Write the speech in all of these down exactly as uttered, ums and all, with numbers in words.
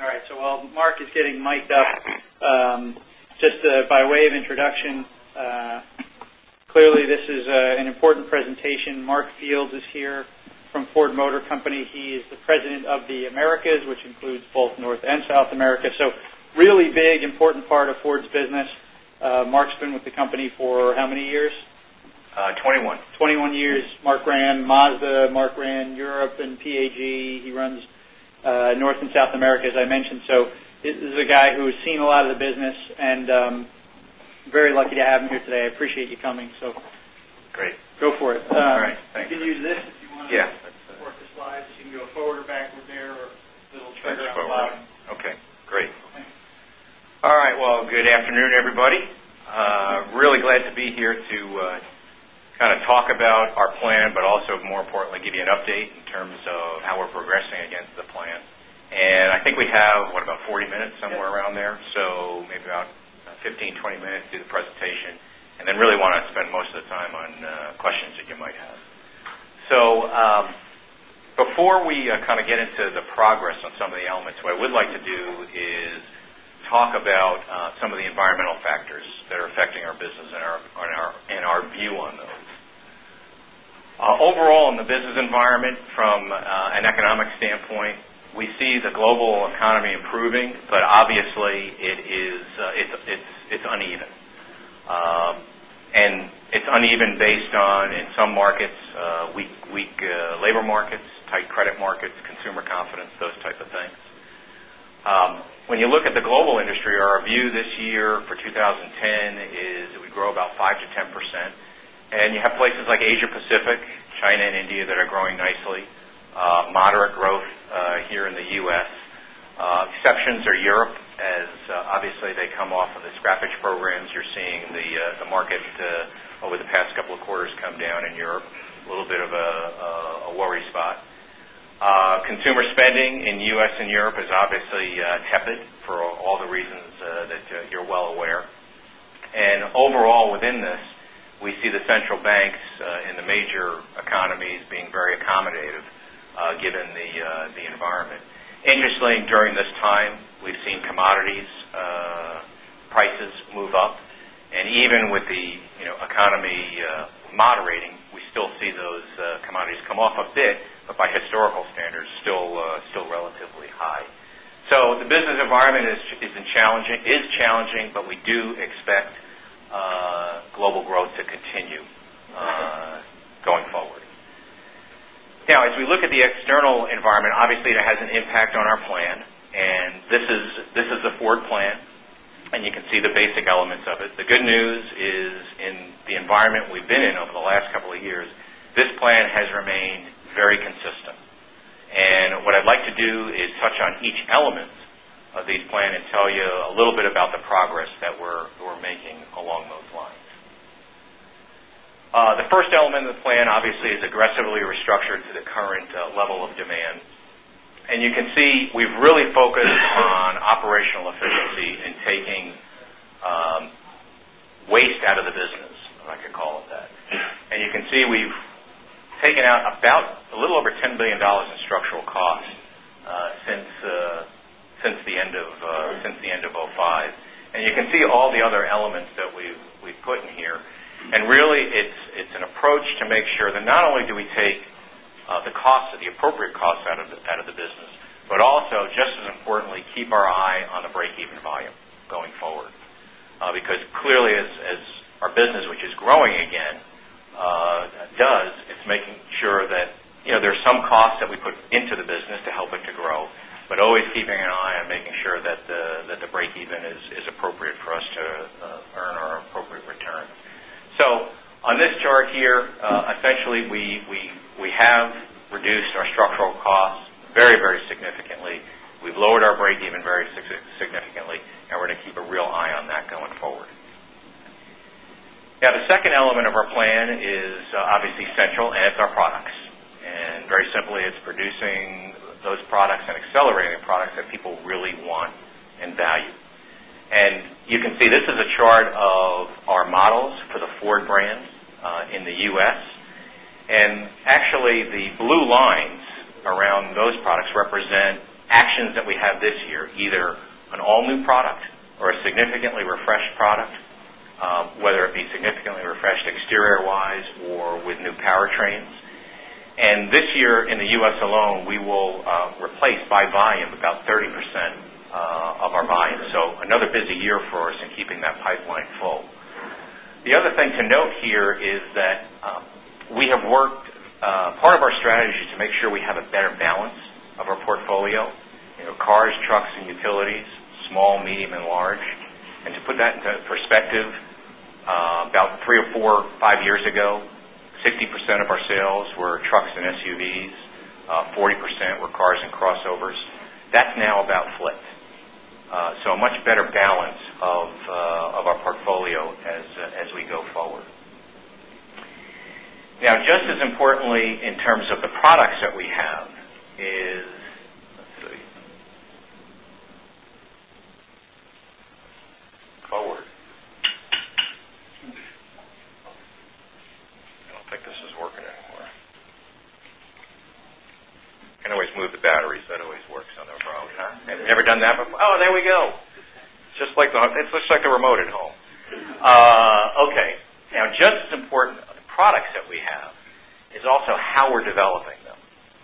All right, so while Mark is getting mic'd up, um, just uh, by way of introduction, uh, clearly this is uh, an important presentation. Mark Fields is here from Ford Motor Company. He is the president of the Americas, which includes both North and South America. So really big, important part of Ford's business. Uh, Mark's been with the company for how many years? Uh, twenty-one. twenty-one years. Mark ran Mazda, Mark ran Europe and P A G. He runs uh, North and South America, as I mentioned. So this is a guy who's seen a lot of the business, and um, very lucky to have him here today. I appreciate you coming. So great. Go for it. Um, All right. Thanks. You can use this if you want to yeah, work the slides. You can go forward or backward there, or little trigger on the forward. bottom. Okay, great. All right, well, good afternoon, everybody. Uh, really glad to be here to uh, kind of talk about our plan, but also, more importantly, give you an update in terms of how we're progressing against the plan. And I think we have, what, about forty minutes, somewhere around there, so maybe about fifteen, twenty minutes to do the presentation, and then really want to spend most of the time on uh, questions that you might have. So um, before we uh, kind of get into the progress on some of the elements, what I would like to do is talk about uh, some of the environmental factors that are affecting our business and our, and our, and our view on those. Uh, overall, in the business environment, from uh, an economic standpoint, we see the global economy improving, but obviously it is uh, it's, it's, it's uneven. Um, and it's uneven based on, in some markets, uh, weak, weak uh, labor markets, tight credit markets, consumer confidence, those type of things. Um, when you look at the global industry, our view this year for two thousand ten is that we grow about five to ten percent. And you have places like Asia Pacific, China and India that are growing nicely, uh, moderate growth uh, here in the U S. Uh, exceptions are Europe, as uh, obviously they come off of the scrappage programs. You're seeing the uh, the market uh, over the past couple of quarters come down in Europe, a little bit of a, a, a worry spot. Uh, consumer spending in U S and Europe is obviously uh, tepid for all the reasons uh, that uh, you're well aware. And overall within this, we see the central banks uh, in the major economies being very accommodative uh, given the uh, the environment. Interestingly, during this time, we've seen commodities uh, prices move up, and even with the you know economy uh, moderating, we still see those uh, commodities come off a bit, but by historical standards, still uh, still relatively high. So the business environment is is challenging is challenging, but we do expect Uh, global growth to continue uh, going forward. Now, as we look at the external environment, obviously it has an impact on our plan, and this is this is the Ford plan, and you can see the basic elements of it. The good news is in the environment we've been in over the last couple of years, this plan has remained very consistent. And what I'd like to do is touch on each element of these plans and tell you a little bit about the progress that we're, we're making along those lines. Uh, the first element of the plan, obviously, is aggressively restructured to the current uh, level of demand. And you can see we've really focused on operational efficiency and taking um, waste out of the business, if I could call it that. And you can see we've taken out about a little over ten billion dollars in structural costs uh, since uh, since the end of uh, since the end of oh five, and you can see all the other elements that we've we've put in here. And really, it's it's an approach to make sure that not only do we take uh, the costs, the appropriate costs out of the, out of the business, but also, just as importantly, keep our eye on the break-even volume going forward. Uh, because clearly, as as our business, which is growing again, uh, does, it's making sure that you know there's some costs that we put into the business to help it to grow, but always keeping an eye on making sure that the that the break-even is, is appropriate for us to uh, earn our appropriate return. So on this chart here, uh, essentially we, we we have reduced our structural costs very, very significantly. We've lowered our break-even very significantly, and we're going to keep a real eye on that going forward. Now, the second element of our plan is uh, obviously central, and it's our products. And very simply, it's producing those products and accelerating products that people really want and value. And you can see this is a chart of our models for the Ford brand uh, in the U S. And actually the blue lines around those products represent actions that we have this year, either an all-new product or a significantly refreshed product, um, whether it be significantly refreshed exterior-wise or with new powertrains. And this year in the U S alone, we will uh, replace by volume about thirty percent uh, of our volume. So another busy year for us in keeping that pipeline full. The other thing to note here is that um, we have worked, uh, part of our strategy is to make sure we have a better balance of our portfolio, you know, cars, trucks, and utilities, small, medium, and large. And to put that into perspective, uh, about three or four, five years ago, sixty percent of our sales were trucks and S U Vs, uh, forty percent were cars and crossovers. That's now about flipped. Uh, so a much better balance of uh, of our portfolio as uh, as we go forward. Now, just as importantly, in terms of the products that we have, is let's see, forward. I don't think this is working anymore. I can always move the batteries. That always works on the phone, huh? Have you never done that before? Oh, there we go. It's just like the it's just like the remote at home. Uh, okay. Now, just as important, the products that we have is also how we're developing them.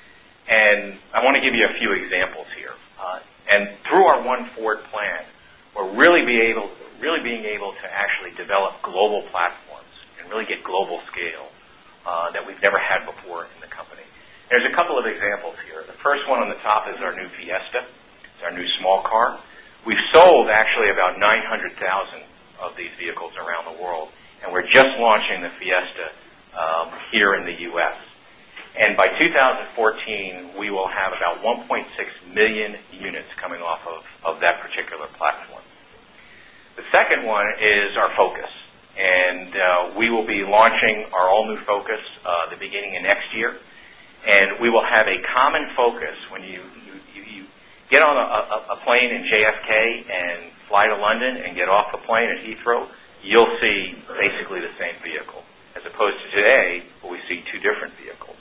And I want to give you a few examples here. Uh, and through our One Ford plan, we're really be able, really being able to actually develop global platforms and really get global scale uh, that we've never had before in the company. There's a couple of examples here. The first one on the top is our new Fiesta. It's our new small car. We've sold actually about nine hundred thousand of these vehicles around the world, and we're just launching the Fiesta um, here in the U S. And by two thousand fourteen, we will have about one point six million units coming off of, of that particular platform. The second one is our Focus. And uh, we will be launching our all-new Focus uh, the beginning of next year. And we will have a common focus when you, you, you, you get on a, a, a plane in J F K and fly to London and get off the plane at Heathrow, you'll see basically the same vehicle, as opposed to today where we see two different vehicles.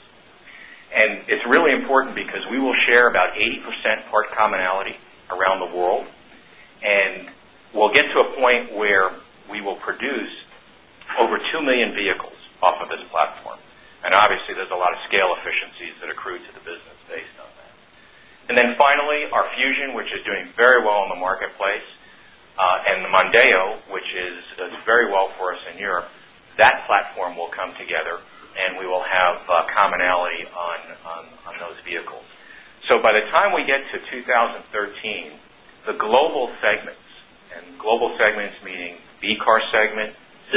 And it's really important because we will share about eighty percent part commonality around the world. And we'll get to a point where we will produce over two million vehicles off of this platform. And obviously there's a lot of scale efficiencies that accrue to the business based on that. And then finally, our Fusion, which is doing very well in the marketplace, uh, and the Mondeo, which is does very well for us in Europe, that platform will come together and we will have uh, commonality on, on, on those vehicles. So by the time we get to two thousand thirteen, the global segments, and global segments meaning B-car segment, C,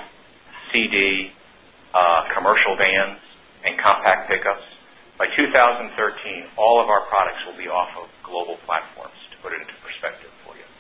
C D, uh, commercial vans, and compact pickups, by two thousand thirteen, all of our products will be off of global platforms, to put it into perspective for you.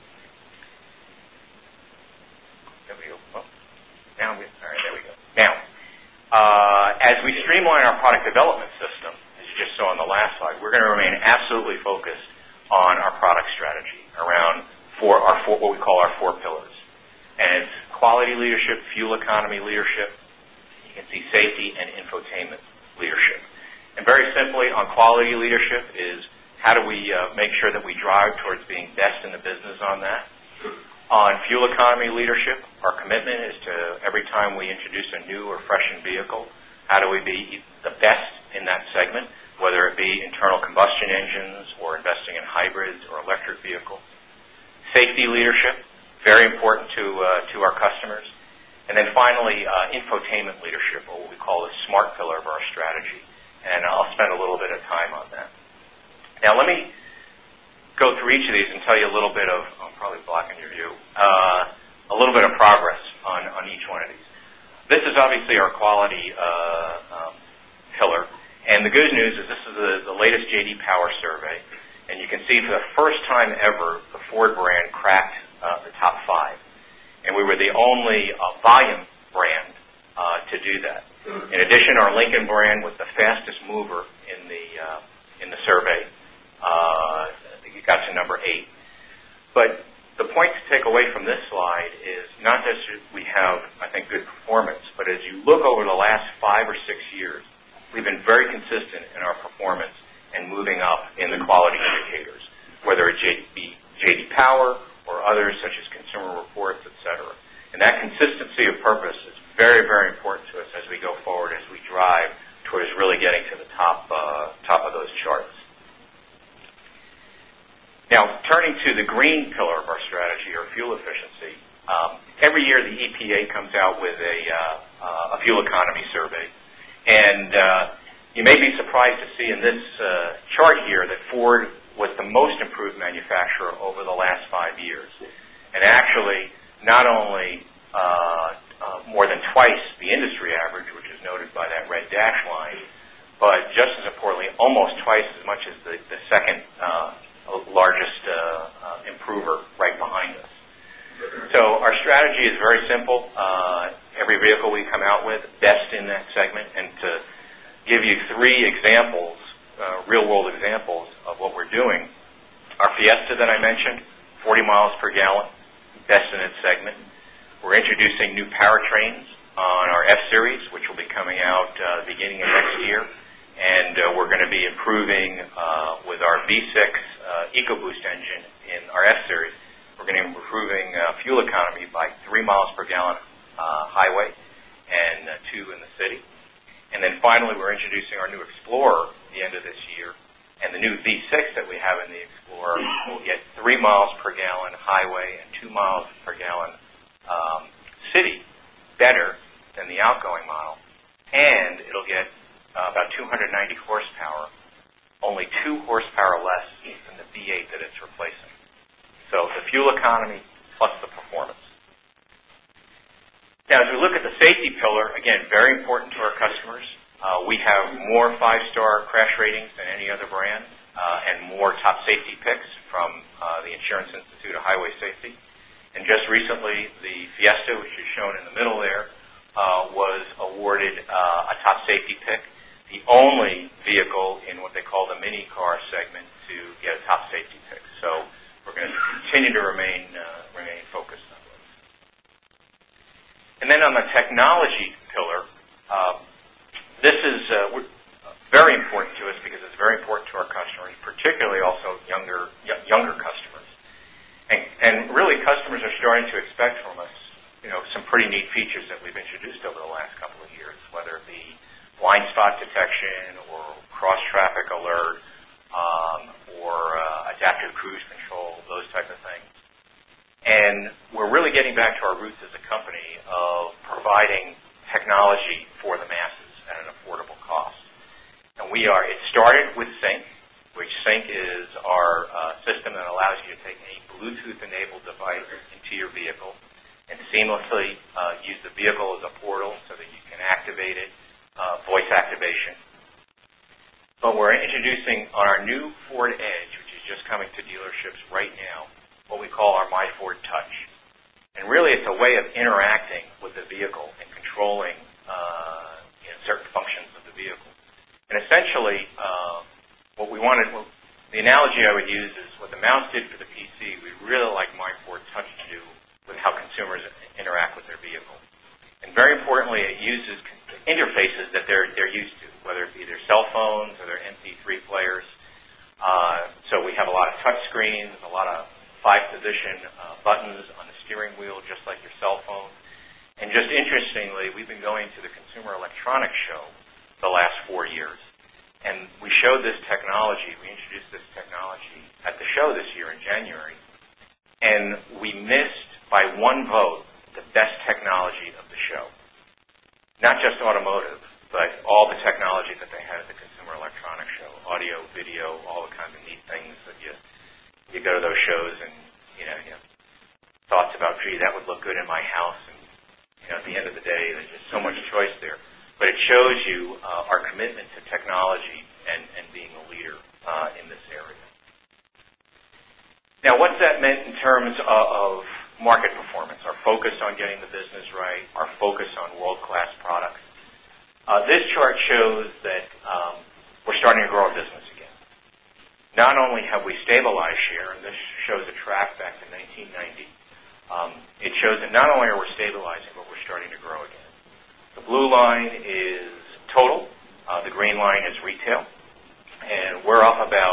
There we go. Oh, now we, all right, there we go. Now, Uh, as we streamline our product development system, as you just saw on the last slide, we're going to remain absolutely focused on our product strategy around four, our four, what we call our four pillars. And it's quality leadership, fuel economy leadership, you can see safety and infotainment leadership. And very simply, on quality leadership is how do we uh, make sure that we drive towards being best in the business on that. On fuel economy leadership, our commitment is to every time we introduce a new or freshened vehicle, how do we be the best in that segment, whether it be internal combustion engines or investing in hybrids or electric vehicles. Safety leadership, very important to uh, to our customers. And then finally, uh, infotainment leadership, or what we call the smart pillar of our strategy. And I'll spend a little bit of time on that. Now, let me go through each of these and tell you a little bit of, I'm probably blocking your view, uh, a little bit of progress on, on each one of these. This is obviously our quality uh, um, pillar, and the good news is this is the, the latest J D Power survey, and you can see for the first time ever, the Ford brand cracked uh, the top five, and we were the only uh, volume brand uh, to do that. In addition, our Lincoln brand was the fastest mover in the uh, in the survey. Uh, It got to number eight. But the point to take away from this slide is not that we have, I think, good performance, but as you look over the last five or six years, we've been very consistent in our performance and moving up in the quality Power or others such as Consumer Reports, et cetera. And that consistency of purpose is very, very important to us as we go forward, as we drive towards really getting to the top, uh, top of those charts. Now, turning to the green pillar of our strategy, or fuel efficiency, um, every year the E P A comes out with a, uh, a fuel economy survey. And uh, you may be surprised to see in this uh, chart here that Ford was the most improved manufacturer over the last five years. And actually, not only uh, uh, more than twice the industry average, which is noted by that red dash line, but just as importantly, almost twice as much as the, the second uh, largest uh, uh, improver right behind us. So our strategy is very simple. Uh, every vehicle we come out with, best in that segment. And to give you three examples, uh, real-world examples of what we're doing, our Fiesta that I mentioned, forty miles per gallon, best in its segment. We're introducing new powertrains on our F-Series, which will be coming out uh, beginning of next year. And uh, we're going to be improving uh, with our V six uh, EcoBoost engine in our F-Series. We're going to be improving uh, fuel economy by three miles per gallon uh, highway and uh, two in the city. And then finally, we're introducing our new Explorer at the end of this year. And the new V six that we have in the Explorer will get three miles per gallon highway and two miles per gallon um, city, better than the outgoing model. And it'll get uh, about two hundred ninety horsepower, only two horsepower less than the V eight that it's replacing. So the fuel economy plus the performance. Now, as we look at the safety pillar, again, very important to our customers. Uh, we have more five-star crash ratings than any other brand uh, and more top safety picks from uh, the Insurance Institute of Highway Safety. And just recently, the Fiesta, which is shown in the middle there, uh, was awarded uh, a top safety pick, the only vehicle in what they call the mini car segment to get a top safety pick. So we're going to continue to remain uh, remain focused on this. And then on the technology pillar, uh, this is uh, very important to us because it's very important to our customers, particularly also younger y- younger customers. And, and really, customers are starting to expect from us, you know, some pretty neat features that we've introduced over the last couple of years, whether it be blind spot detection or cross traffic alert. Um, or uh, adaptive cruise control, those type of things. And we're really getting back to our roots as a company of providing technology for the masses at an affordable cost. And we are, it started with Sync, which Sync is our uh, system that allows you to take a Bluetooth-enabled device into your vehicle and seamlessly uh, use the vehicle as a portal so that you can activate it, uh, voice activation. But we're introducing on our new Ford Edge, which is just coming to dealerships right now, what we call our My Ford Touch. And really it's a way of interacting with the vehicle and controlling uh, you know, certain functions of the vehicle. And essentially, uh, what we wanted, well, the analogy I would use is what the mouse did for the P C, we really like My Ford Touch to do with how consumers interact with their vehicle. And very importantly, it uses interfaces that they're, they're used to, whether it be their cell phones or their M P three players. Uh, so we have a lot of touch screens, a lot of five-position uh, buttons on the steering wheel, just like your cell phone. And just interestingly, we've been going to the Consumer Electronics Show the last four years. And we showed this technology, we introduced this technology at the show this year in January. And we missed, by one vote, the best technology of the show. Not just automotive, but all the technology that they had at the Consumer Electronics Show, audio, video, all the kinds of neat things that you you go to those shows and, you know, you know, thoughts about, gee, that would look good in my house. And, you know, at the end of the day, there's just so much choice there. But it shows you uh, our commitment to technology and, and being a leader uh, in this area. Now, what's that meant in terms of, of market performance, our focus on getting the business right, our focus on world-class products? Uh, this chart shows that um, we're starting to grow our business again. Not only have we stabilized share, and this shows a track back to nineteen ninety, um, it shows that not only are we stabilizing, but we're starting to grow again. The blue line is total. Uh, the green line is retail. And we're up about, uh, we're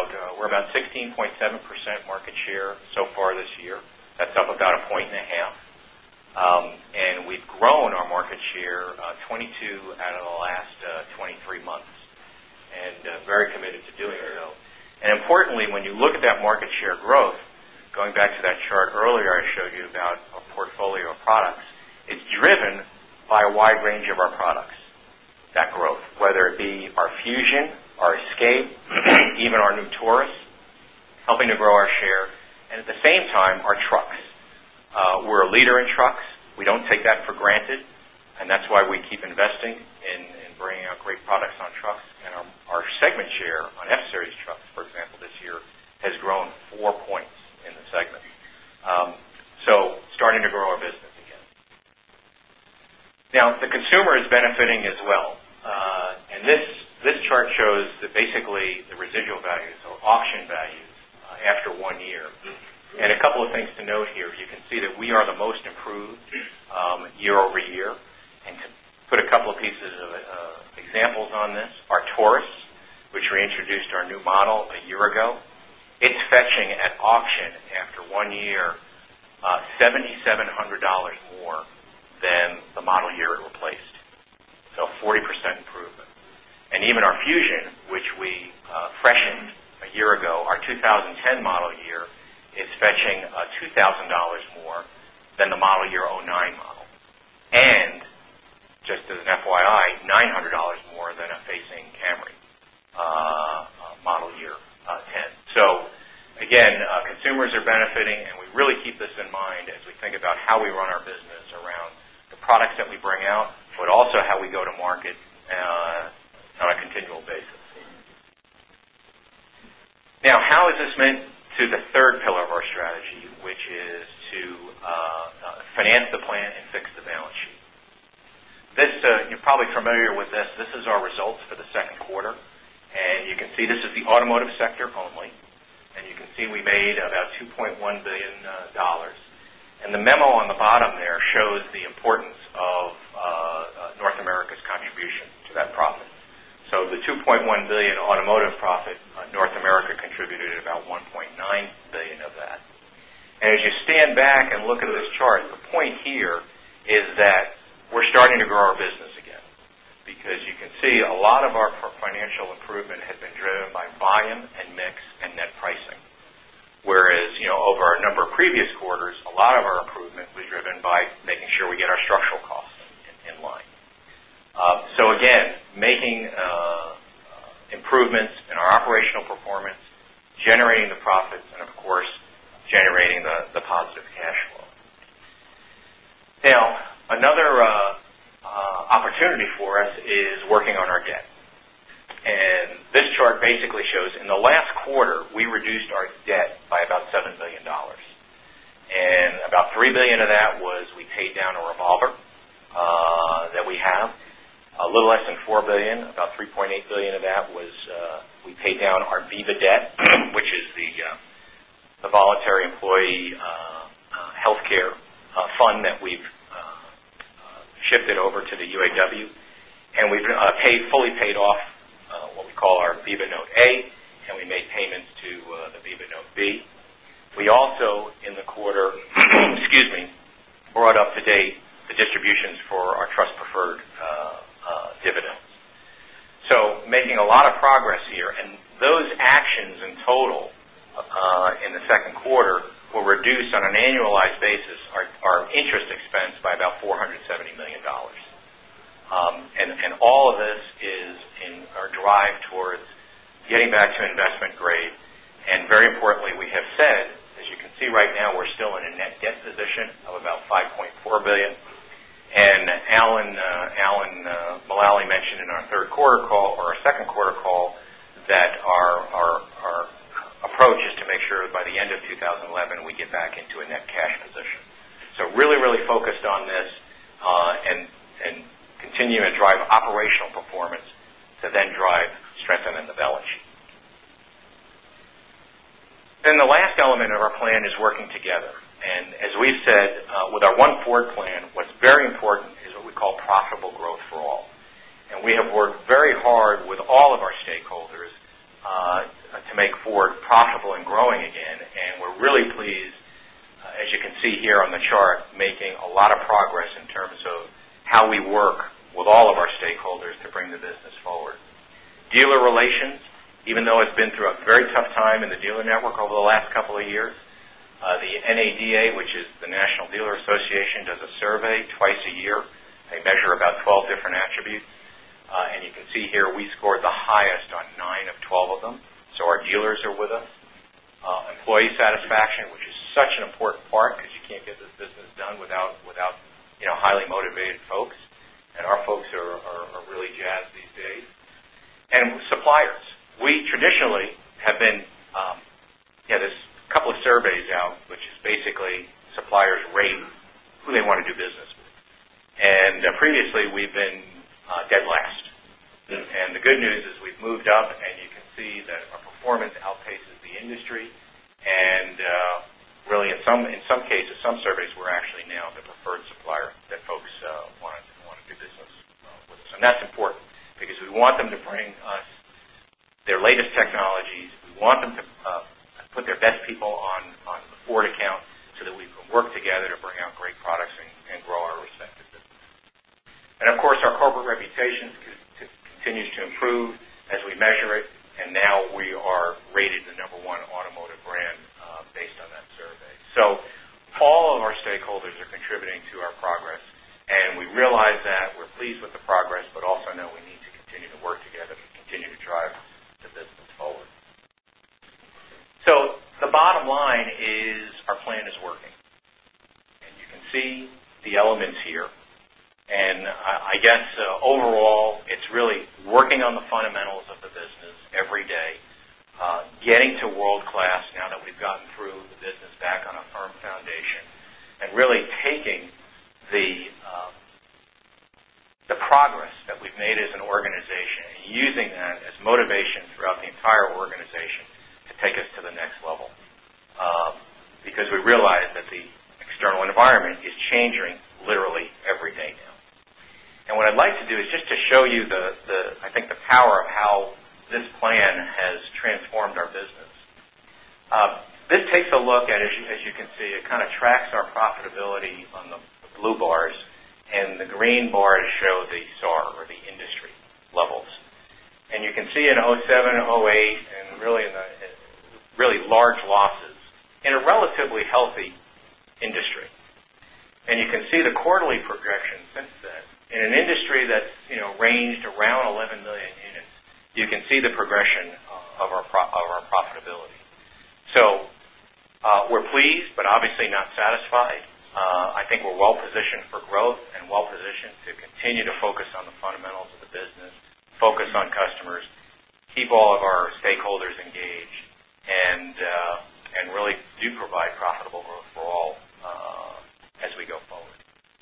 We're about sixteen point seven percent market share so far this year. That's up about a point and a half. Um, and we've grown our market share uh, twenty-two out of the last uh, twenty-three months, and uh, very committed to doing so. And importantly, when you look at that market share growth, going back to that chart earlier I showed you about a portfolio of products, it's driven by a wide range of our products, that growth, whether it be our Fusion, our Escape, even our new Taurus, helping to grow our share. And at the same time, our trucks. Uh, we're a leader in trucks. We don't take that for granted, and that's why we keep investing in, in bringing out great products on trucks. And our, our segment share on F-Series trucks, for example, this year has grown four points in the segment. Um, so starting to grow our business again. Now, the consumer is benefiting as well. Uh, and this, this chart shows that basically the residual values, or auction values, uh, after one year. And a couple of things to note here. You can see that we are the most improved um, year over year. And to put a couple of pieces of uh, examples on this, our Taurus, which we introduced our new model a year ago, it's fetching at auction after one year uh, seven thousand seven hundred dollars more than the model year it replaced. So forty percent improvement. And even our Fusion, which we uh, freshened a year ago, our two thousand ten model year, is fetching uh, two thousand dollars more than the model year oh nine model. And, just as an F Y I, nine hundred dollars more than a facing Camry uh, uh, model year uh, ten. So, again, uh, consumers are benefiting, and we really keep this in mind as we think about how we run our business around the products that we bring out, but also how we go to market uh, on a continual basis. Now, how is this meant to the third pillar of our strategy, which is to uh, uh, finance the plan and fix the balance sheet? This, uh, you're probably familiar with this. This is our results for the second quarter. And you can see this is the automotive sector only. And you can see we made about two point one billion dollars. Uh, and the memo on the bottom there shows the importance of uh, uh, North America's contribution to that profit. So the two point one billion dollars automotive profit, uh, North America contributed about one point nine billion dollars of that. And as you stand back and look at this chart, the point here is that we're starting to grow our business again, because you can see a lot of our financial improvement has been driven by volume and mix and net pricing. Whereas, you know, over a number of previous quarters, a lot of our improvement was driven by making sure we get our structural costs in, in line. Uh, so again, making uh, improvements in our operational performance, generating the profits, and of course, generating the, the positive cash flow. Now, another uh, uh, opportunity for us is working on our debt. And this chart basically shows in the last quarter, we reduced our debt by about seven billion dollars. And about three billion dollars of that was we paid down a revolver uh, that we have. A little less than four billion dollars, about three point eight billion dollars of that was uh, we paid down our Viva debt, which is the, uh, the voluntary employee uh, uh, health care uh, fund that we've uh, uh, shifted over to the U A W. And we've uh, paid, fully paid off Uh, what we call our Viva Note A, and we made payments to uh, the Viva Note B. We also, in the quarter, excuse me, brought up to date the distributions for our trust preferred uh, uh, dividends. So making a lot of progress here, and those actions in total uh, in the second quarter will reduce on an annualized basis our, our interest expense by about four hundred seventy million dollars. Um, and, and all of this is in our drive towards getting back to investment grade. And very importantly, we have said, as you can see right now, we're still in a net debt position of about five point four billion dollars. And Alan, uh, Alan uh, Mulally mentioned in our third quarter call, or our second quarter call, that our, our, our approach is to make sure that by the end of two thousand eleven we get back into a net cash position. So really, really focused on this uh, and and continue to drive operational performance to then drive strengthening the balance sheet. Then the last element of our plan is working together. And as we've said, uh, with our One Ford plan, what's very important is what we call profitable growth for all. And we have worked very hard with all of our stakeholders uh, to make Ford profitable and growing again, and we're really pleased, uh, as you can see here on the chart, making a lot of progress in terms of how we work with all of our stakeholders to bring the business forward. Dealer relations, even though it's been through a very tough time in the dealer network over the last couple of years, uh, the N A D A, which is the National Dealer Association, does a survey twice a year. They measure about twelve different attributes. Uh, and you can see here we scored the highest on nine of twelve of them. So our dealers are with us. Uh, employee satisfaction, which is such an important part because you can't get this business done without, without you know, highly motivated folks. And our folks are, are, are really jazzed these days. And suppliers. We traditionally have been, um, yeah, there's a couple of surveys out, which is basically suppliers rate who they want to do business with. And uh, previously we've been uh, dead last. And the good news is we've moved up, and you can see that our performance outpaces the industry. And uh, really, in some in some cases, some surveys we're actually now the preferred supplier that folks uh, want to want to do business uh, with us. And that's important because we want them to bring us their latest technologies. We want them to uh, put their best people on, on the Ford account so that we can work together to bring out great products and, and grow our respective businesses. And of course, our corporate reputation c- continues to improve as we measure it, and now we are rated the number one automotive brand uh, based on that survey. So all of our stakeholders are contributing to our progress, and we realize that. We're pleased with the progress, but also know we need to continue to work together to continue to drive the business forward. So the bottom line is our plan is working. And you can see the elements here. And I, I guess uh, overall, it's really working on the fundamentals of the business every day, uh, getting to world class now that we've gotten through the business back on a firm foundation, and really taking the uh, the progress that we've made as an organization and using that as motivation throughout the entire organization to take us to the next level. Um, because we realize that the external environment is changing literally every day now. And what I'd like to do is just to show you the, the I think, the power of how this plan has transformed our business. Uh, this takes a look at, as you, as you can see, it kind of tracks our profitability on the, the blue bars, and the green bars show the S A R, or the industry levels. And you can see in oh seven, oh eight, and really in the really large losses in a relatively healthy industry. And you can see the quarterly progression since then. In an industry that's, you know, ranged around eleven million units, you can see the progression uh, of our pro- of our profitability. So uh, we're pleased, but obviously not satisfied. Uh, I think we're well positioned for growth and well positioned to continue to focus on the fundamentals of the business, focus on customers, keep all of our stakeholders engaged, and uh, and really do provide profitable growth for all uh, as we go forward.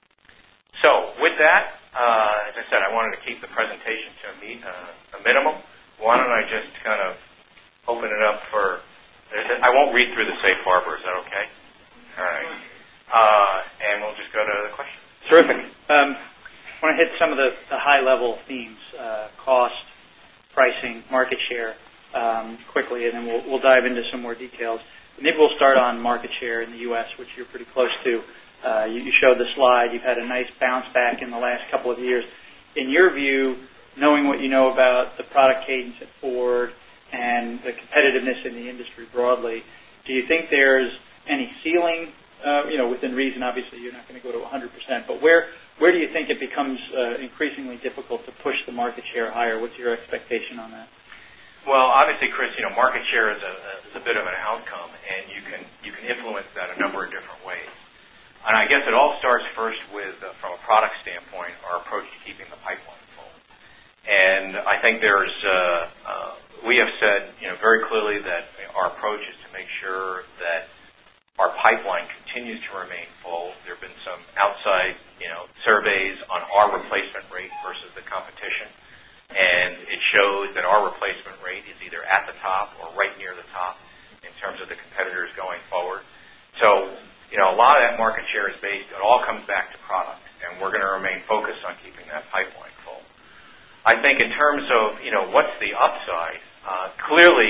So with that, uh, as I said, I wanted to keep the presentation to a, meet, uh, a minimum. Why don't I just kind of open it up for, I won't read through the safe harbor, is that okay? All right. Uh, and we'll just go to the questions. Terrific. Um, I want to hit some of the, the high-level themes, uh, cost, pricing, market share, um, quickly, and then we'll, we'll dive into some more details. Maybe we'll start on market share in the U S, which you're pretty close to. Uh, you, you showed the slide. You've had a nice bounce back in the last couple of years. In your view, knowing what you know about the product cadence at Ford and the competitiveness in the industry broadly, do you think there's any ceiling? Uh, you know, within reason, obviously, you're not going to go to one hundred percent. But where where do you think it becomes uh, increasingly difficult to push the market share higher? What's your expectation on that? Well, obviously, Chris, you know, market share is a, is a bit of an outcome, and you can you can influence that a number of different ways. And I guess it all starts first with, uh, from a product standpoint, our approach to keeping the pipeline full. And I think there's, uh, uh, we have said, you know, very clearly that our approach is to make sure that our pipeline continues to remain full. There have been some outside, you know, surveys on our replacement rate versus the competition, and it shows that our replacement rate is either at the top or right near the top in terms of the competitors going forward. So, you know, a lot of that market share is based, it all comes back to product, and we're going to remain focused on keeping that pipeline full. I think in terms of, you know, what's the upside, uh, clearly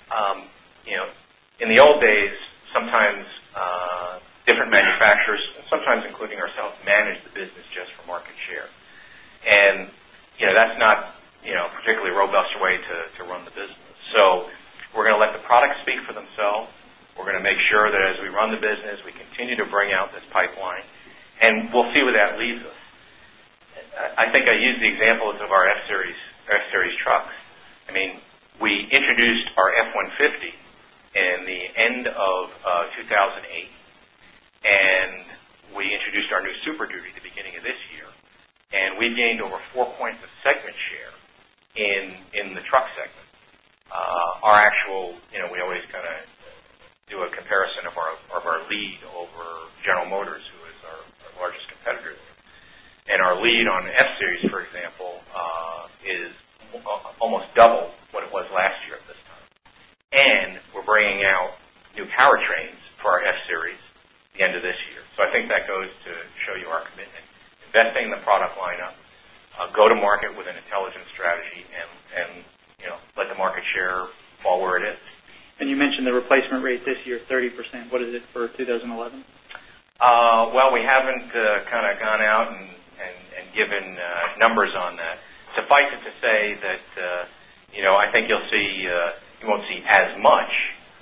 um, you know, in the old days, sometimes uh, different manufacturers, sometimes including ourselves, manage the business just for market share. And, you know, that's not, you know, a particularly robust way to, to run the business. So we're going to let the products speak for themselves. We're going to make sure that as we run the business, we continue to bring out this pipeline, and we'll see where that leads us. I think I used the examples of our F-Series, F-Series trucks. I mean, we introduced our F one fifty in the end of uh, two thousand eight, and we introduced our new Super Duty at the beginning of this year, and we've gained over four points of segment share in in the truck segment. Uh, our actual, you know, we always kind of do a comparison of our of our lead over General Motors, who is our, our largest competitor. And our lead on F-Series, for example, uh, is almost double what it was last year at this time. And we're bringing out new powertrains for our F-Series at the end of this year. So I think that goes to show you our commitment. Investing in the product lineup, uh, go to market with an intelligent strategy, and, and you know, let the market share fall where it is. And you mentioned the replacement rate this year, thirty percent. What is it for two thousand eleven? Uh, well, we haven't uh, kind of gone out and, and, and given uh, numbers on that. Suffice it to say that, uh, you know, I think you'll see, uh, you won't see as much,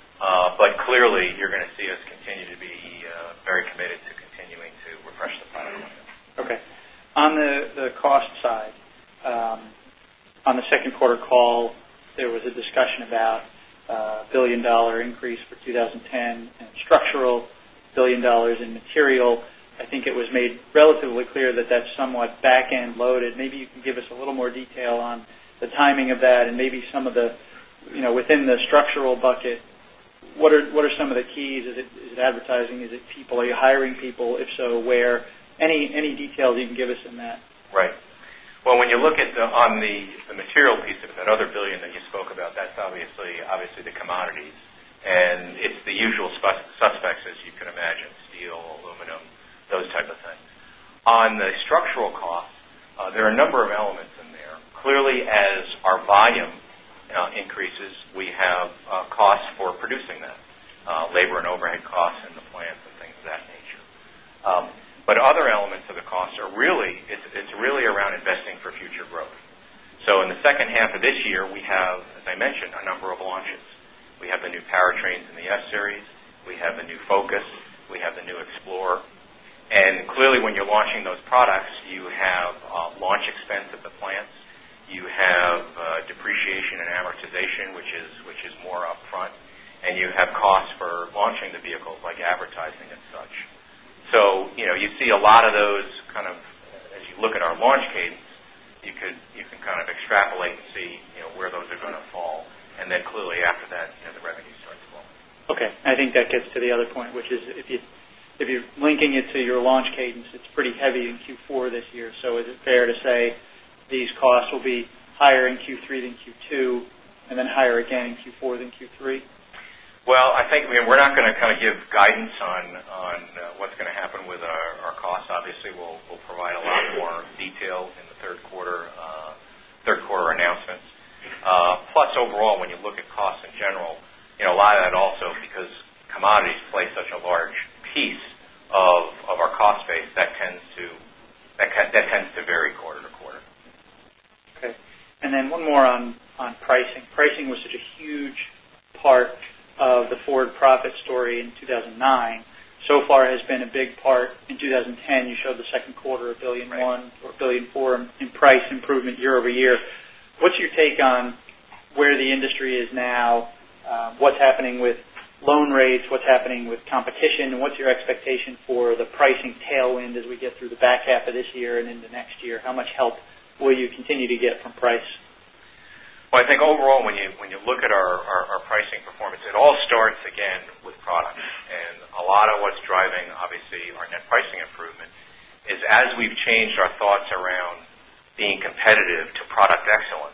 uh, but clearly you're going to see us continue to be uh, very committed to continuing to refresh the product line. Okay. On the, the cost side, um, on the second quarter call, there was a discussion about a uh, billion dollar increase for two thousand ten in structural, billion dollars in material. I think it was made relatively clear that that's somewhat back-end loaded. Maybe you can give us a little more detail on the timing of that, and maybe some of the, you know, within the structural bucket, what are what are some of the keys? Is it, is it advertising? Is it people? Are you hiring people? If so, where? Any any details you can give us in that? Right. Well, when you look at the, on the, the material piece of it, that other billion that you spoke about, that's obviously obviously the commodities, and it's the usual sp- suspects, as you can imagine: steel, aluminum, those type of things. On the structural costs, uh, there are a number of elements in there. Clearly, as our volume uh, increases, we have uh, costs for producing that, uh, labor and overhead costs in the plants and things of that nature. Um, But other elements of the costs are really, it's, it's really around investing for future growth. So in the second half of this year, we have, as I mentioned, a number of launches. We have the new powertrains in the F-Series. We have the new Focus. We have the new Explorer. And clearly when you're launching those products, you have uh, launch expense at the plants. You have uh, depreciation and amortization, which is, which is more upfront. And you have costs for launching the vehicles, like advertising and such. So, you know, you see a lot of those kind of, as you look at our launch cadence, you could you can kind of extrapolate and see, you know, where those are going to fall. And then clearly after that, you know, the revenue starts flowing. Okay. I think that gets to the other point, which is if, you, if you're linking it to your launch cadence, it's pretty heavy in Q four this year. So is it fair to say these costs will be higher in Q three than Q two, and then higher again in Q four than Q three? Well, I think I mean, we're not going to kind of give guidance on on uh, what's going to happen with our, our costs. Obviously, we'll we'll provide a lot more detail in the third quarter uh, third quarter announcements. Uh, plus, overall, when you look at costs in general, you know, a lot of that also because commodities play such a large piece of of our cost base, that tends to that that tends to vary quarter to quarter. Okay, and then one more on on pricing. Pricing was such a huge part of the Ford profit story in two thousand nine. So far has been a big part in two thousand ten. You showed the second quarter a billion right. one or billion four in price improvement year over year. What's your take on where the industry is now? Uh, what's happening with loan rates? What's happening with competition? And what's your expectation for the pricing tailwind as we get through the back half of this year and into next year? How much help will you continue to get from price? Well, I think overall, when you when you look at our, our, our pricing performance, it all starts again with product. And a lot of what's driving, obviously, our net pricing improvement is as we've changed our thoughts around being competitive to product excellence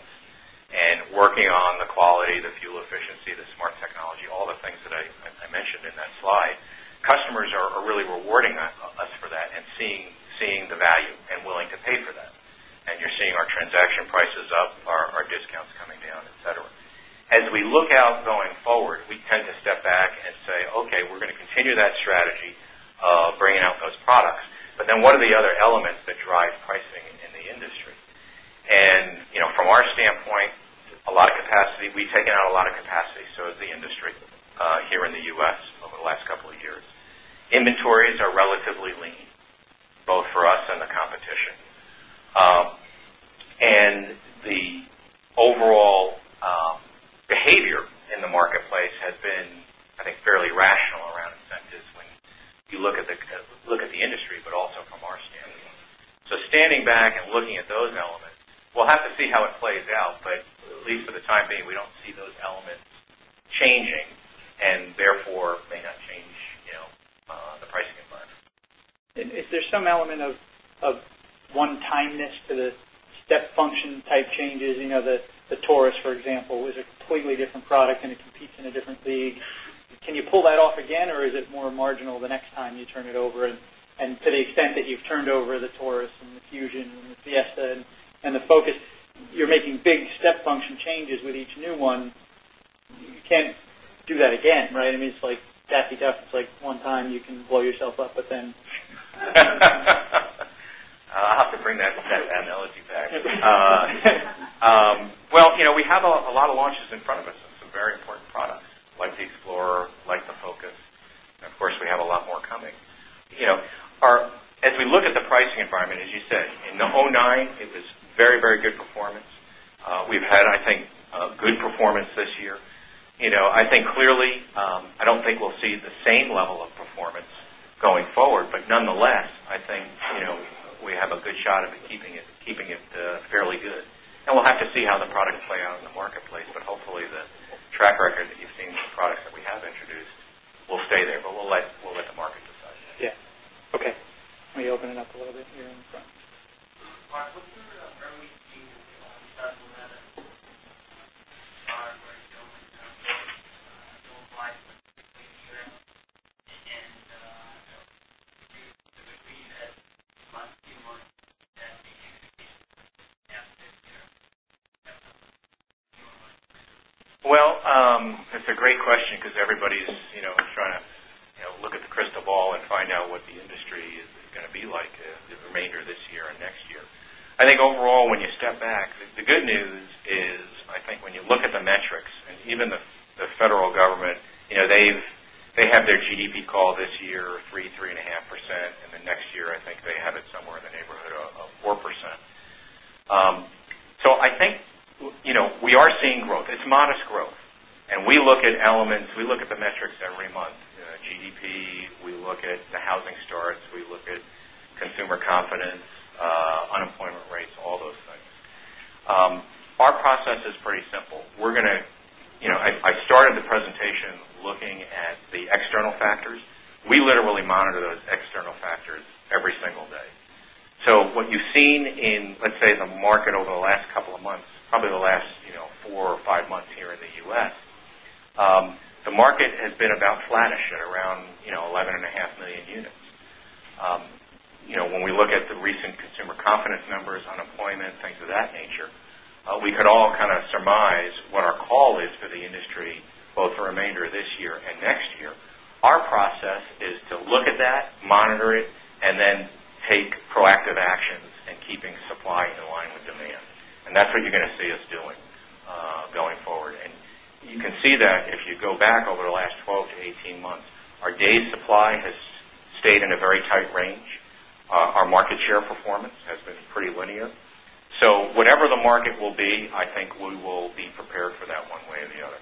and working on the quality, the fuel efficiency, the smart technology, all the things that I, I mentioned in that slide, customers are, are really rewarding us for that and seeing seeing the value and willing to pay for that. And you're seeing our transaction prices up, our, our discounts coming down, et cetera. As we look out going forward, we tend to step back and say, okay, we're going to continue that strategy of bringing out those products. But then what are the other elements that drive pricing in the industry? And, you know, from our standpoint, a lot of capacity, we've taken out a lot of capacity, so has the industry uh, here in the U S over the last couple of years. Inventories are relatively lean, both for us and the competition. Um, and the overall um, behavior in the marketplace has been, I think, fairly rational around incentives when you look at the look at the industry, but also from our standpoint. So standing back and looking at those elements, we'll have to see how it plays out, but at least for the time being, we don't see those elements changing, and therefore may not change, you know, uh, the pricing environment. Is there some element of, of one-timeness to the step function type changes? You know, the, the Taurus, for example, is a completely different product and it competes in a different league. Can you pull that off again, or is it more marginal the next time you turn it over? And, and to the extent that you've turned over the Taurus and the Fusion and the Fiesta and, and the Focus, you're making big step function changes with each new one. You can't do that again, right? I mean, it's like Daffy Duck. It's like one time you can blow yourself up, but then... I'll have to bring that, that analogy back. Uh, um, well, you know, we have a, a lot of launches in front of us, and some very important products, like the Explorer, like the Focus. And of course, we have a lot more coming. You know, our, as we look at the pricing environment, as you said, in the oh nine, it was very, very good performance. Uh, we've had, I think, uh, good performance this year. You know, I think clearly, um, I don't think we'll see the same level of performance going forward, but nonetheless, I think, you know, we have a good shot of it keeping it keeping it uh, fairly good. And we'll have to see how the products play out in the marketplace, but hopefully the track record that you've seen with the products that we have introduced will stay there, but we'll let we'll let the market decide. Yeah. Okay. Let me open it up a little bit here in the front. Mark, what's your uh, early season on Sacramento? Well, um, it's a great question because everybody's, you know, trying to, you know, look at the crystal ball and find out what the industry is going to be like uh, the remainder of this year and next year. I think overall, when you step back, the, the good news is, I think, when you look at the metrics, and even the, the federal government, you know, they've they have their G D P call this year three, three and a half percent, and then next year, I think they have it somewhere in the neighborhood of, of four percent. Um, so I think, you know, we are seeing growth. It's modest growth. And we look at elements, we look at the metrics every month. Uh, G D P, we look at the housing starts, we look at consumer confidence, uh, unemployment rates, all those things. Um, our process is pretty simple. We're going to, you know, I, I started the presentation looking at the external factors. We literally monitor those external factors every single day. So what you've seen in, let's say, the market over the last couple of months, probably the last, you know, four or five months here in the U S, um, the market has been about flattish at around, you know, eleven and a half million units. Um, you know, when we look at the recent consumer confidence numbers, unemployment, things of that nature, uh, we could all kind of surmise what our call is for the industry, both the remainder of this year and next year. Our process is to look at that, monitor it, and then take proactive actions and keeping supply in line with demand. And that's what you're going to see us doing uh, going forward. And you can see that if you go back over the last twelve to eighteen months, our days supply has stayed in a very tight range. Uh, our market share performance has been pretty linear. So whatever the market will be, I think we will be prepared for that one way or the other.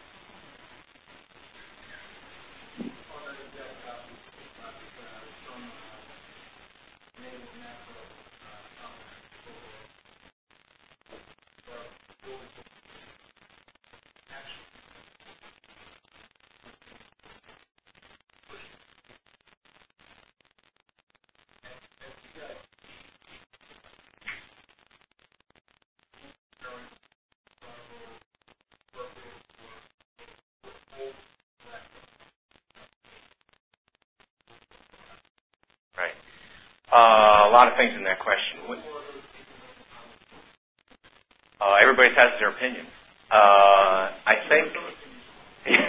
Right. Uh, a lot of things in that question. Uh, everybody has their opinion. Uh, I think.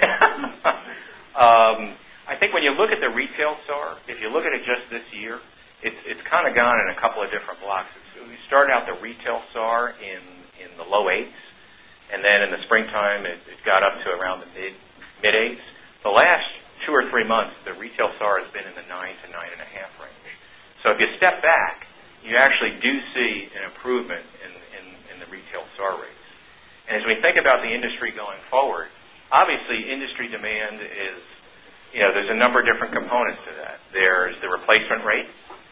when you look at the retail S A R, if you look at it just this year, it's it's kind of gone in a couple of different blocks. It's, we started out the retail S A R in, in the low eights, and then in the springtime it, it got up to around the mid mid eights. The last two or three months, the retail S A R has been in the nine to nine and a half range. So if you step back, you actually do see an improvement in, in, in the retail S A R rates. And as we think about the industry going forward, obviously industry demand is, you know, there's a number of different components to that. There's the replacement rate,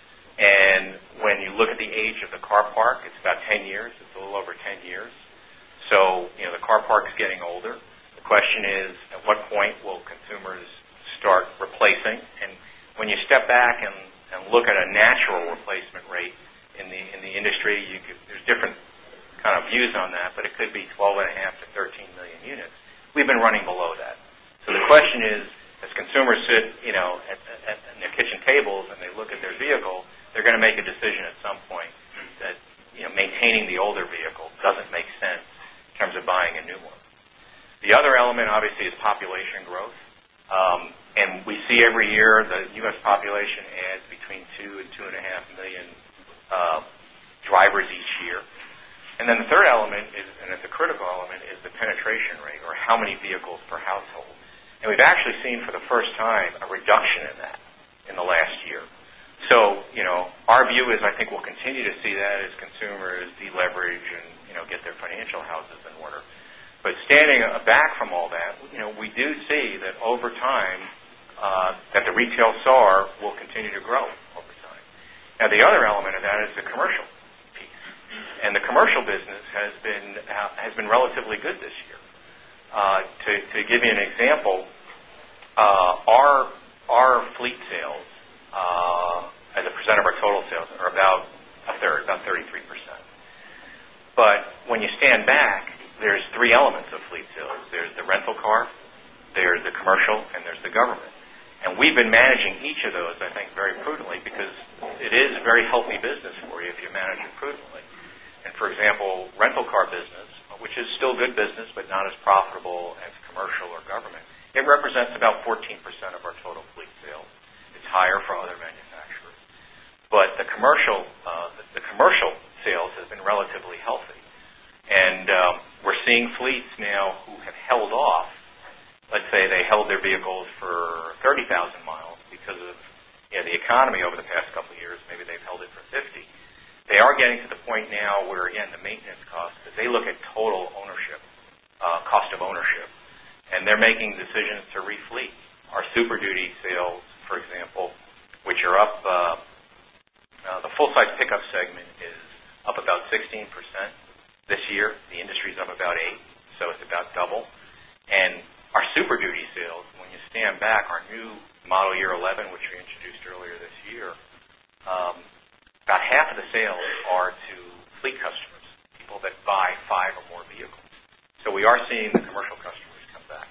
and when you look at the age of the car park, it's about ten years. It's a little over ten years. So, you know, the car park's getting older. The question is, at what point will consumers start replacing? And when you step back and, and look at a natural replacement rate in the in the industry, you could, there's different kind of views on that, but it could be twelve and a half to thirteen million units. We've been running below that. So the question is, as consumers sit, you know, at, at, at their kitchen tables and they look at their vehicle, they're going to make a decision at some point that, you know, maintaining the older vehicle doesn't make sense in terms of buying a new one. The other element, obviously, is population growth. Um, and we see every year the U S population adds between two and two and a half million uh, drivers each year. And then the third element is, and it's a critical element, is the penetration rate, or how many vehicles per household. And we've actually seen for the first time a reduction in that in the last year. So, you know, our view is I think we'll continue to see that as consumers deleverage and, you know, get their financial houses in order. But standing back from all that, you know, we do see that over time uh, that the retail S A R will continue to grow over time. Now, the other element of that is the commercial. And the commercial business has been uh, has been relatively good this year. Uh, to, to give you an example, uh, our our fleet sales uh, as a percent of our total sales are about a third, about thirty-three percent. But when you stand back, there's three elements of fleet sales. There's the rental car, there's the commercial, and there's the government. And we've been managing each of those, I think, very prudently because it is a very healthy business for you if you manage it prudently. And for example, rental car business, which is still good business but not as profitable as commercial or government, it represents about fourteen percent of our total fleet sales. It's higher for other manufacturers. But the commercial, uh, the, the commercial sales has been relatively healthy. And um, we're seeing fleets now who have held off. Let's say they held their vehicles for thirty thousand miles because of, you know, the economy over the past couple of years. Maybe they've held it for fifty. They are getting to the point now where, again, the maintenance costs, because they look at total ownership, uh, cost of ownership, and they're making decisions to refleet. Our Super Duty sales, for example, which are up, uh, uh, the full-size pickup segment is up about sixteen percent this year. The industry's up about eight, so it's about double. And our Super Duty sales, when you stand back, our new model year eleven, which we introduced earlier this year, um, about half of the sales are to fleet customers, people that buy five or more vehicles. So we are seeing the commercial customers come back.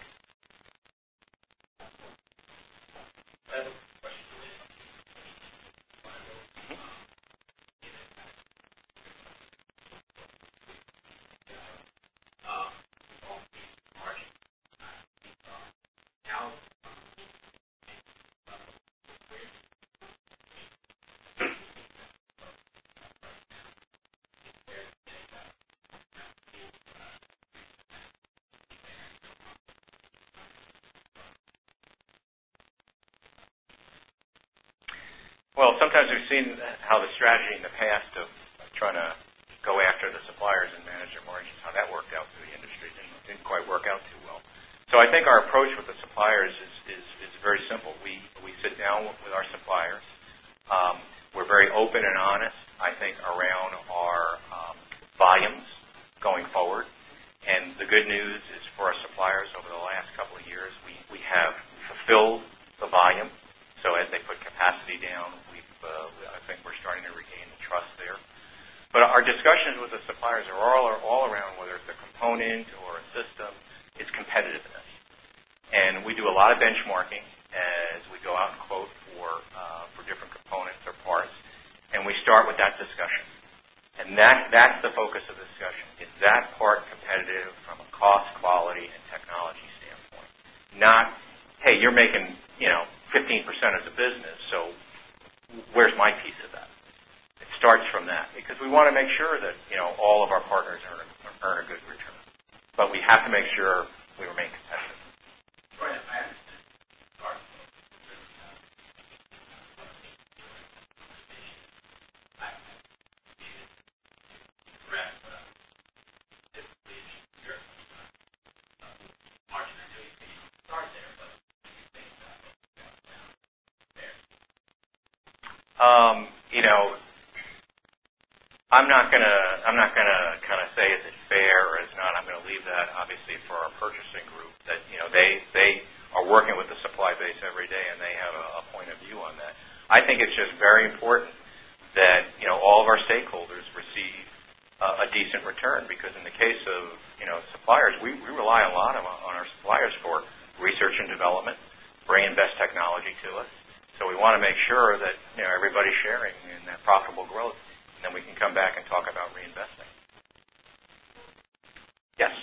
Well, sometimes we've seen how the strategy in the past of trying to go after the suppliers and manage their margins, how that worked out through the industry. Didn't, didn't quite work out too well. So I think our approach with the suppliers is, is, is very simple. We, we sit down with our suppliers. Um, we're very open and honest, I think, around our um, volumes going forward. And the good news is for our suppliers over the last couple of years, we, we have fulfilled the volume. So as they put capacity down, we've, uh, I think we're starting to regain the trust there. But our discussions with the suppliers are all, are all around whether it's a component or a system, it's competitiveness. And we do a lot of benchmarking as we go out and quote for, uh, for different components or parts. And we start with that discussion. And that, that's the focus of the discussion. Is that part competitive from a cost, quality, and technology standpoint? Not, hey, you're making, you know, fifteen fifteen percent of the business, so where's my piece of that? It starts from that because we want to make sure that, you know, all of our partners earn a, earn a good return. But we have to make sure we remain competitive. Right, I understand. Sorry. Um, you know, I'm not gonna I'm not gonna kind of say is it fair or is not. I'm going to leave that obviously for our purchasing group. That you know they they are working with the supply base every day and they have a, a point of view on that. I think it's just very important that you know all of our stakeholders receive uh, a decent return because in the case of you know suppliers, we, we rely a lot on, on our suppliers for research and development, bringing best technology to us. So we want to make sure that you know everybody's sharing in that profitable growth, and then we can come back and talk about reinvesting. Yes.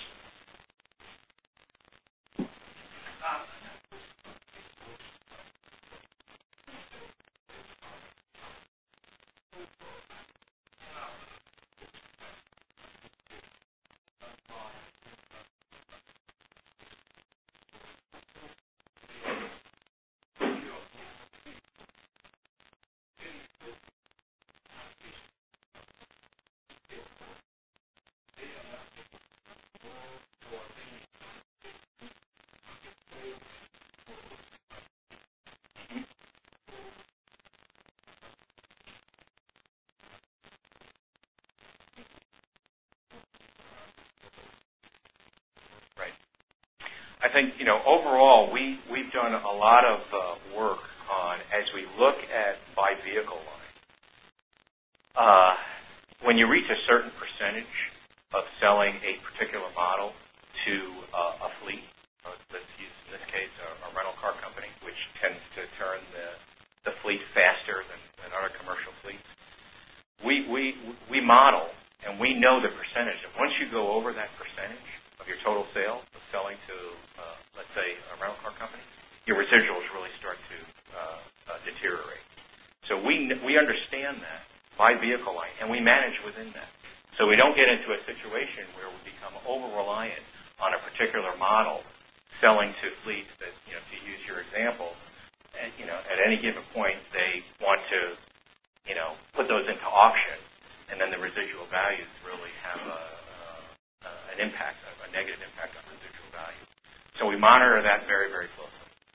I think, you know, overall, we, we've done a lot of uh, work on, as we look at by vehicle line, uh, when you reach a certain percentage of selling a particular model to uh, a fleet, uh, let's use in this case a, a rental car company, which tends to turn the, the fleet faster than, than other commercial fleets, we, we, we model and we know the percentage. And once you go over that percentage of your total sales of selling to, uh, let's say, a rental car company, your residuals really start to uh, uh, deteriorate. So we we understand that by vehicle line, and we manage within that. So we don't get into a situation where we become over-reliant on a particular model selling to fleets that, you know, to use your example, and, you know, at any given point they want to, you know, put those into auction, and then the residual values really have a, uh, an impact, a negative impact on residual value. So we monitor that very, very closely.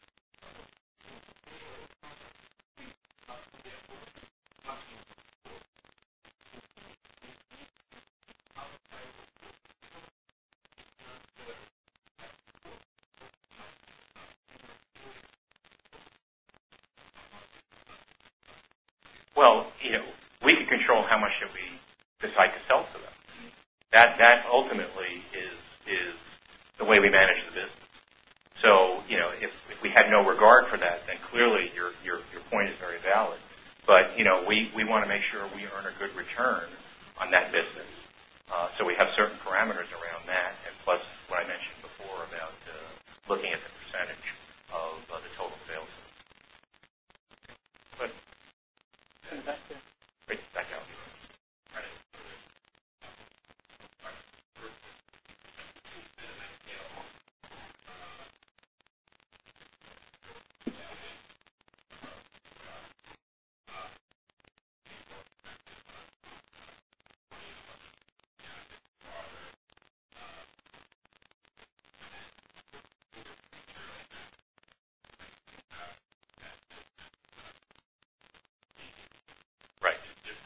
Well, you know, we can control how much that we decide to sell to them. That that ultimately is is the way we manage the business. So, you know, if, if we had no regard for that, then clearly your your your point is very valid. But, you know, we, we want to make sure we earn a good return on that business. Uh, so we have certain parameters around that, and plus what I mentioned before about uh, looking at the percentage of uh, the total sales. But right back out. Right.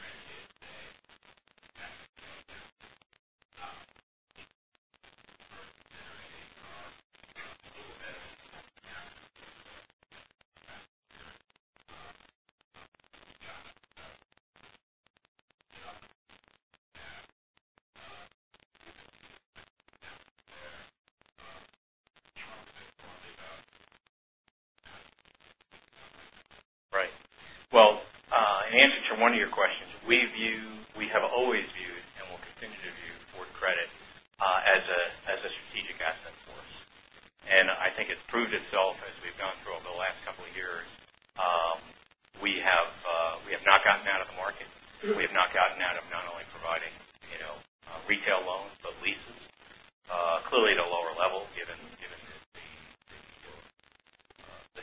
Right. Well, uh, in answer to one of your questions, we view, we have always viewed, and will continue to view Ford Credit uh, as a as a strategic asset for us. And I think it's proved itself as we've gone through over the last couple of years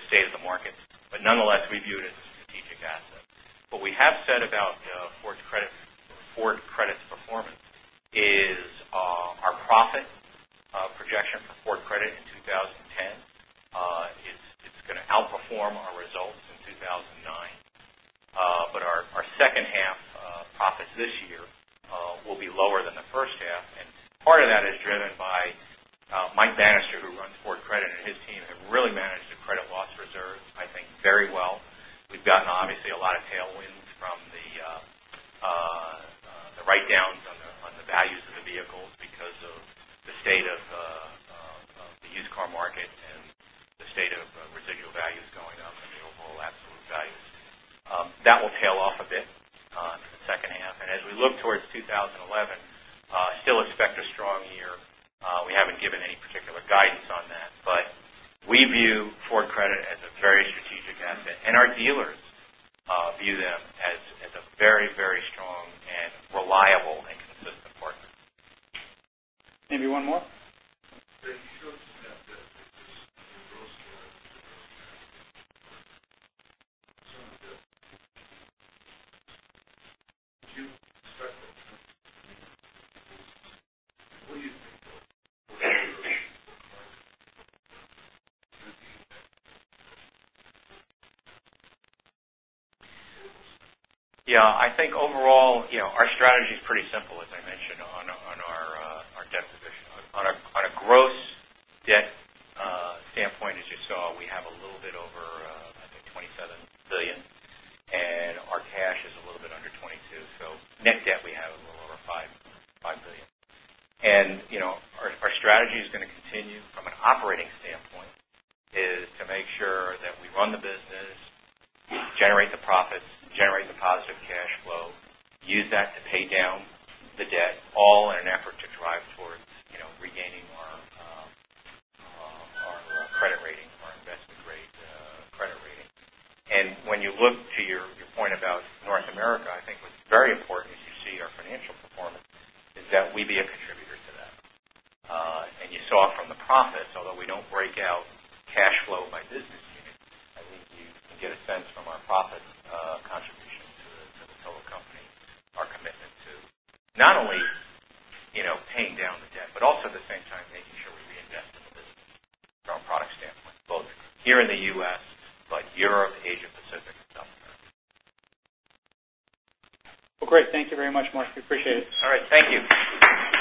state of the market. But nonetheless, we view it as a strategic asset. What we have said about uh, Ford Credit, Ford Credit's performance is uh, our profit uh, projection for Ford Credit in two thousand ten uh, is it's going to outperform our results in two thousand nine. Uh, but our, our second half uh, profits this year uh, will be lower than the first half, and part of that is driven by uh, Mike Bannister, who runs Ford Credit, and his team have really managed the credit loss reserves, I think, very well. We've gotten obviously a lot of tailwinds from the uh, uh, uh, the write-downs on the on the values of the vehicles because of the state of, uh, uh, of the used car market and the state of uh, residual values going up and the overall absolute values. Um, that will tail off a bit uh, in the second half. And as we look towards two thousand eleven, uh, still expect a strong year. Uh, we haven't given any particular guidance on that, but we view Ford Credit as a very strategic asset, and our dealers uh, view them as, as a very, very strong and reliable and consistent partner. Maybe one more? Yeah, I think overall, you know, our strategy is pretty simple, as I mentioned, on, on our uh, our debt position. On a, on a gross debt uh, standpoint, as you saw, we have a little bit over, uh, I think, twenty-seven billion dollars, and our cash is a little bit under twenty-two. So net debt, we have a little over five five billion dollars. And you know, our, our strategy is going to continue from an operating standpoint, is to make sure that we run the business, generate the profits, generate the positive cash flow, use that to pay down the debt, all in an effort to drive towards, you know, regaining our uh, uh, our uh, credit rating, our investment grade uh, credit rating. And when you look to your, your point about North America, I think what's very important as you see our financial performance is that we be a contributor to that. Uh, and you saw from the profits, although we don't break out cash flow by business unit, I think you can get a sense from our profit uh, contribution to the, to the total company, our commitment to not only, you know, paying down the debt, but also at the same time making sure we reinvest in the business from a product standpoint, both here in the U S, but Europe, Asia Pacific, and South America. Well, great. Thank you very much, Mark. We appreciate it. All right. Thank you.